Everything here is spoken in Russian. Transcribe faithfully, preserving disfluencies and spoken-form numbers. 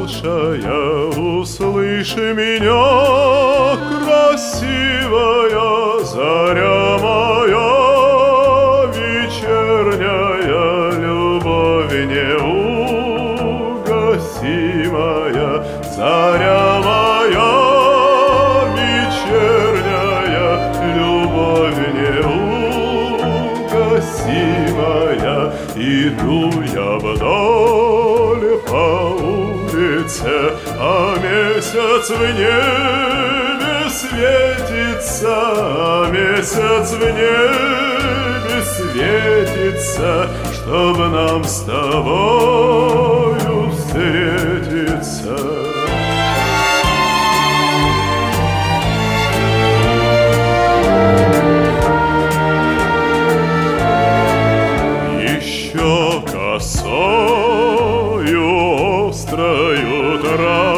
умолкшая, услыши меня, красивая заря моя, вечерняя любовь неугасимая, заря моя, вечерняя любовь неугасимая. Иду я вдоль по улице, а месяц в небе светится, а месяц в небе светится, чтоб нам с тобою встретиться. Еще косою острою траву